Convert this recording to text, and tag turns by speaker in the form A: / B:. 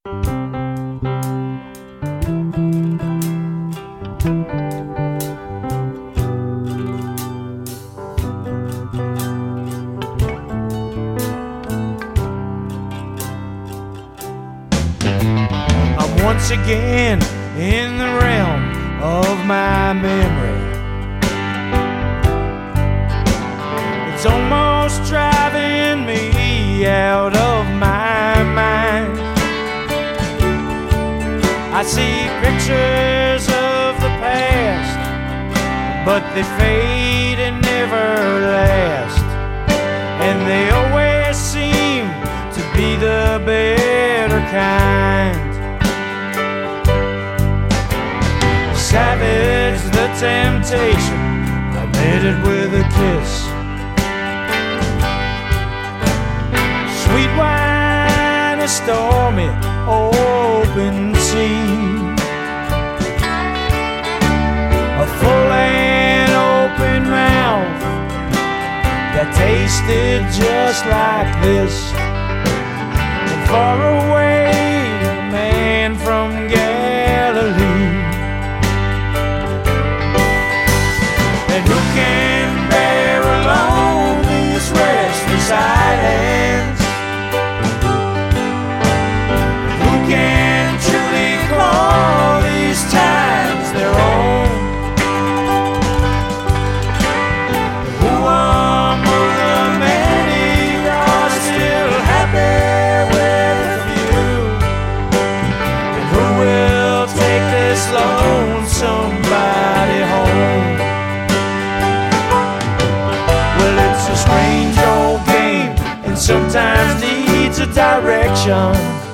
A: I'm once again in the realm of my memory. It's almost driving me out of my mind. I see pictures of the past, but they fade and never last, and they always seem to be the better kind. Savage the temptation, I met it with a kiss. Sweet wine, a stormy open sea, a full and open mouth that tasted just like this, and far away a man from Galilee. And who can bear alone these restless islands? Who can truly call these times their own? Who among the many are still happy with a few? And who will take this lonesome body home? Well, it's a strange old game, and sometimes needs a direction.